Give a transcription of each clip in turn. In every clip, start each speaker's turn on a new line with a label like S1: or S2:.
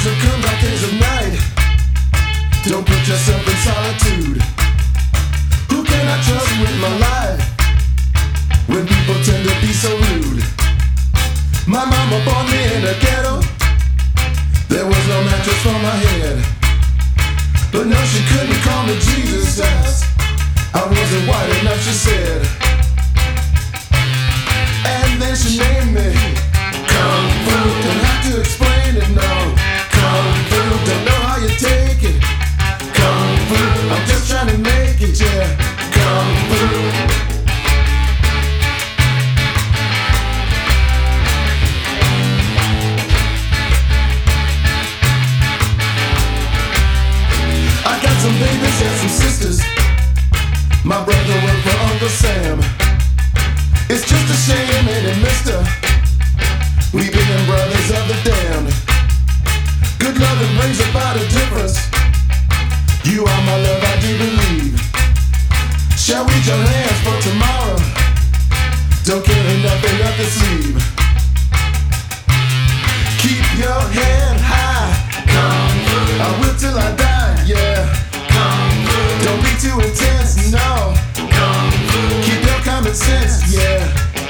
S1: have come, dark days of night. Don't put yourself in solitude. Who can I trust with my life when people tend to be so rude? My mama born me in a ghetto. There was no mattress for my head, but no, she couldn't call me Jesus as I wasn't white enough, she said. And then she named me Kung Fu. Don't have to explain it, no. Kung Fu, don't know how you take it. Kung Fu, I'm just trying to make it, yeah. Kung Fu. I got some babies and some sisters. My brother worked for Uncle Sam. It's just a shame, ain't it, mister? We being brothers of the damned. Good loving brings about a difference. You are my love, I do believe. Shall we join hands for tomorrow? Don't carry nothing up the sleeve. Keep your head high. I will till I die, yeah. Don't be too intense, no. Keep your common sense, yeah.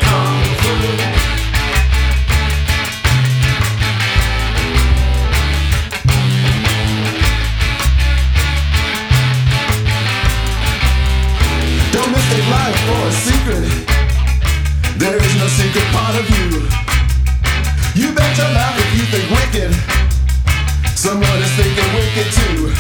S1: Don't mistake life for a secret. There is no secret part of you. You bet your life if you think wicked, someone is thinking wicked too.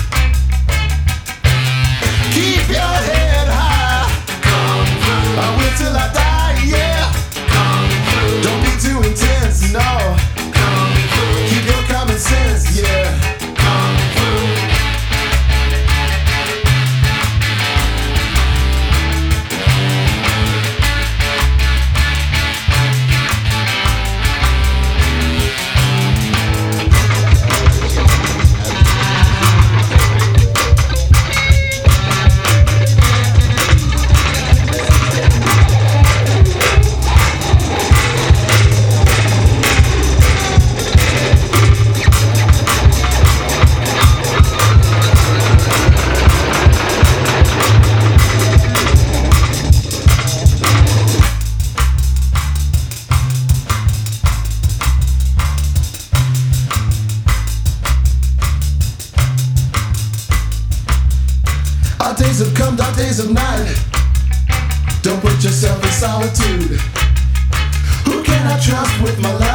S1: Keep your head high. I will till I die, yeah. Don't be too intense, no. Keep your common sense, yeah. Our days have come, dark days of night. Don't put yourself in solitude. Who can I trust with my life?